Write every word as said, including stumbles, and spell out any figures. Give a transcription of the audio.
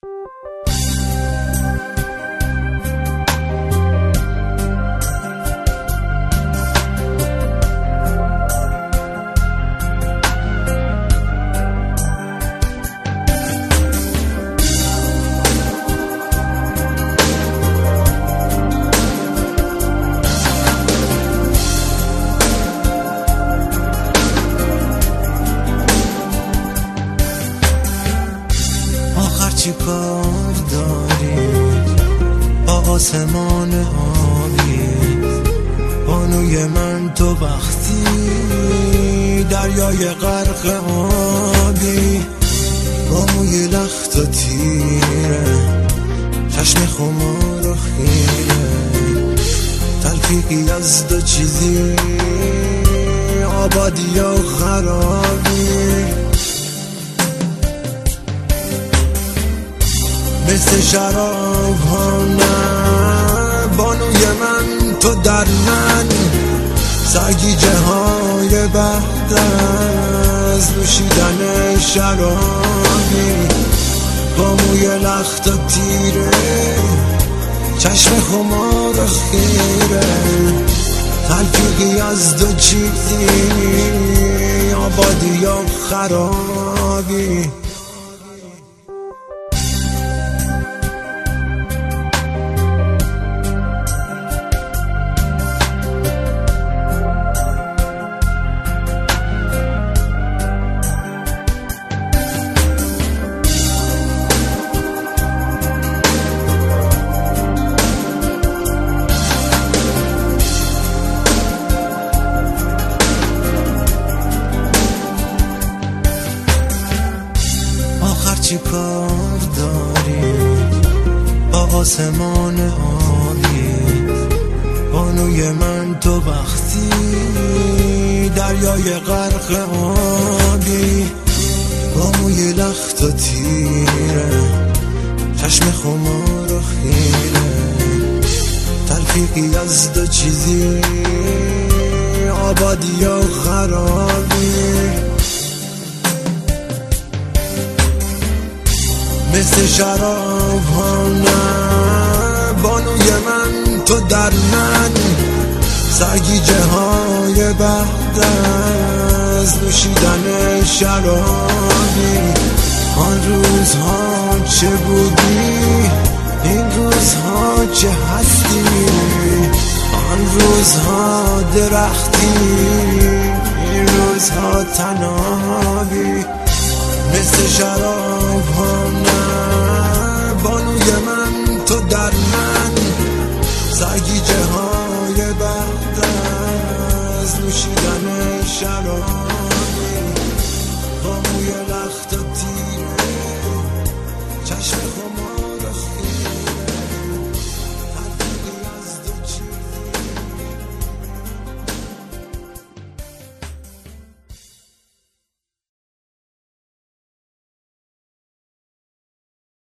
چی کار داری با آسمان آبی؟ بانوی من تو وقتی دریای غرق آبی، با موی لخت و تیره، چشم خمار و خیره، تلفیقی از دو چیزی، آبادی و خرابی. مثل شراب ها نه بانوی من تو در من، سرگیجه های بعد از نوشیدن شرابی، با موی لخت و تیره، چشم خمار و خیره، تلفیقی از دو چیزی، آبادی و خرابی. چی کار داری با آسمان آبی؟ بانوی من تو وقتی دریای غرق آبی، با موی لخت و تیره، چشم خمار و خیره، تلفیقی از دو چیزی، آبادی و خرابی. مثل شراب ها نه بانوی من تو در من، سرگیجه های بعد از نوشیدن شرابی. آن روزها چه بودی، این روزها چه هستی، آن روزها درختی، این روزها تنابی. مثل شراب ها